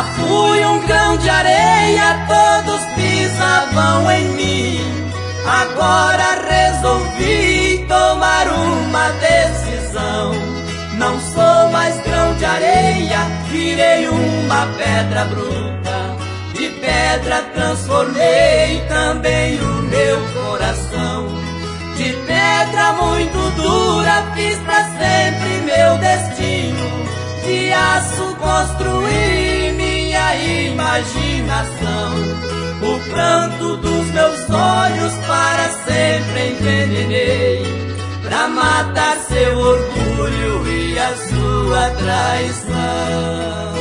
Já fui um grão de areia, todos pisavam em mim. Agora resolvi tomar uma decisão. Não sou mais grão de areia, virei uma pedra bruta. De pedra transformei também o meu coração. De pedra muito dura fiz pra sempre meu destino. De aço construí minha imaginação. O pranto dos meus olhos para sempre envenenei, pra matar seu orgulho e a sua traição.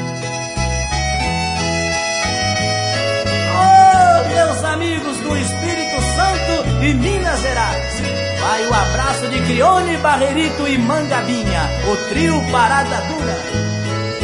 Oh, meus amigos do Espírito Santo e Minas Gerais, vai o abraço de Crione, Barrerito e Mangabinha, o trio Parada Dura.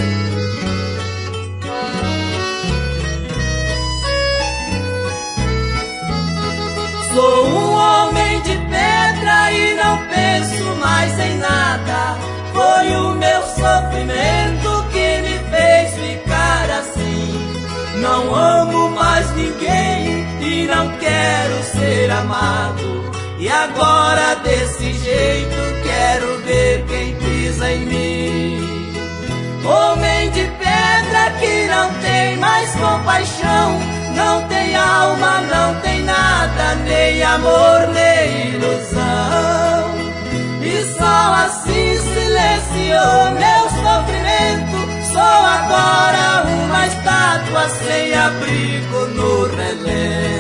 Sou um homem de pedra e não penso mais em nada. Foi o meu sofrimento que me fez ficar assim. Não amo mais ninguém e não quero ser amado. E agora desse jeito quero ver quem pisa em mim. Homem de pedra que não tem mais compaixão, não tem alma, não tem nada, nem amor, nem ilusão. E só assim silenciou meu sofrimento. Sou agora uma estátua sem abrigo no relento.